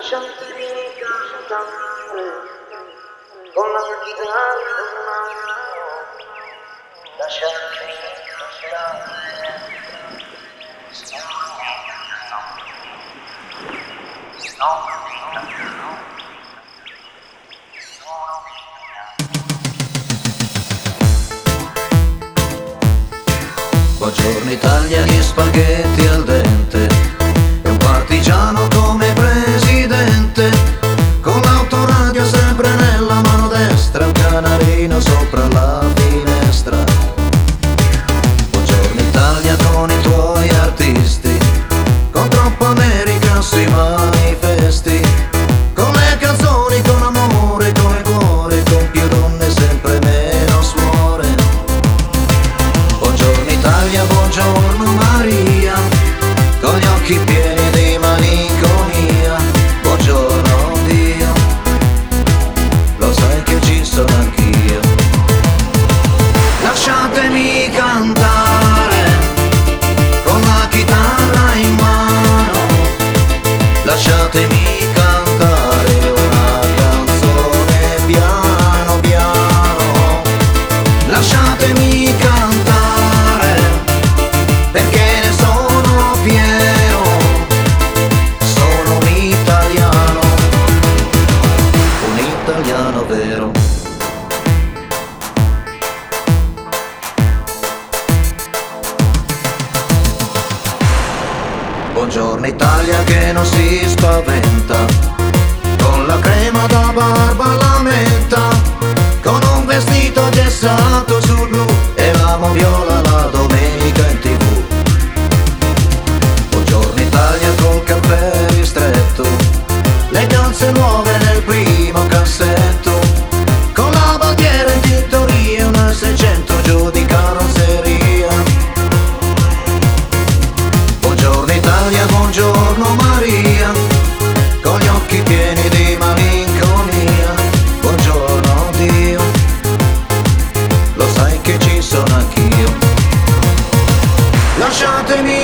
lasciatemi cantare con la mia chitarra in mano, lasciatemi cantare. Buongiorno Italia, gli spaghetti al dente e un partigiano come presidente, con l'autoradio sempre nella mano destra, un canarino sopra la finestra. Buongiorno Italia con i tuoi artisti, con troppa America sui manifesti, con le canzoni, con amore, con il cuore, con più donne sempre meno suore. Buongiorno Italia, buongiorno Maria, con gli occhi pieni di malinconia. Buongiorno Dio, lo sai che ci sono anch'io. Lasciatemi cantare con la chitarra in mano, lasciatemi cantare una canzone piano piano. Lasciatemi cantare perché ne sono pieno, sono un italiano vero. Buongiorno Italia che non si spaventa, con la crema da barba alla menta, con un vestito gessato sul blu e la moviola la domenica in TV. Buongiorno Italia col caffè ristretto, le calze nuove nel primo cassetto, con la bandiera in tintoria, una 600 giù di carrozzeria. Buongiorno Italia, buongiorno Maria, con gli occhi pieni di malinconia. Buongiorno Dio, lo sai che ci sono anch'io. Lasciatemi